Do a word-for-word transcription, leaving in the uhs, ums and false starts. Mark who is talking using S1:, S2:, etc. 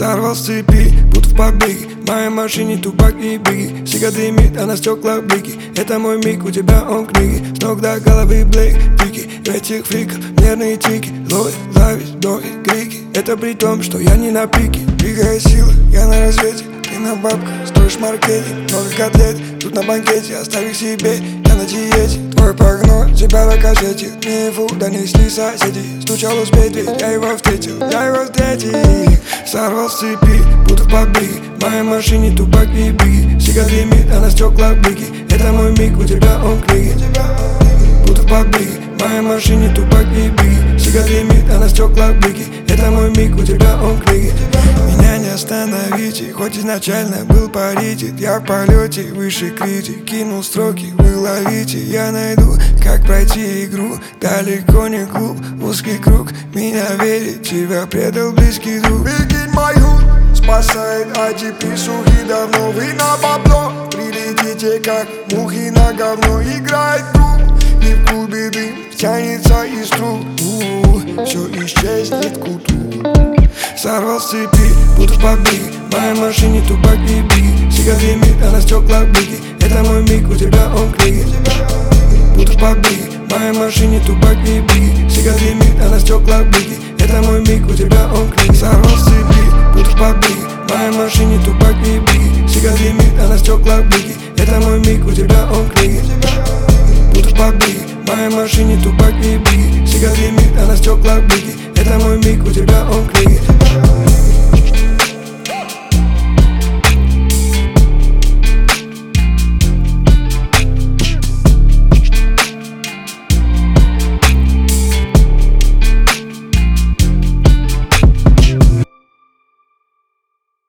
S1: Сорвал с цепи, будто в побеге. В моей машине тупак и биги. Сига дымит, а на стеклах блики. Это мой миг, у тебя он книги. С ног до головы блейк, тики. В этих фриках нервные тики. Злость, зависть, вдохи, крики. Это при том, что я не на пике. Двигая силы, я на развете. Ты на бабках, строишь маркетинг. Много котлет, тут на банкете. Оставь их себе, я на диете. Твой прогноз, тебя на кассете. Не фу, донесли соседи. Стучал успеть, ведь я его встретил. Я его встретил. Сорвал с цепи, будто в побеге. В моей машине тупак и биги. Сига дымит, а на стеклах блики. Это мой миг, у тебя он книги. Будто в побеге. В моей машине тупак и биги. Сига дымит, а на стеклах блики. Это мой миг, у тебя он книги. Меня не остановите, хоть изначально был паритет. Я в полете, выше критик. Кинул строки, вы ловите. Я найду, как пройти игру. Далеко не клуб, узкий круг. Меня верит, тебя предал близкий друг.
S2: Прикинь, мой худ спасает эй ти пи. Сухи давно, вы на бабло. Прилетите, как мухи на говно. Играет клуб, и в клубе дым тянется из труб. Все исчезнет к утру.
S1: Сорвал с цепи, будто в побеге. В моей машине тупак и биги. Сига дымит, а на стеклах блики. Это мой миг, у тебя он книги. Будто в побеге. В моей машине тупак и биги. Сига дымит, а на стеклах блики. Это мой миг, у тебя он книги. Сорвал с цепи, будто в побеге. В моей машине тупак и биги. Сига дымит, а на стеклах блики. Это мой миг, у тебя он книги. Будто в побеге. В моей машине тупак и биги. Сига дымит, а на стеклах блики. Это мой миг, у тебя он книги.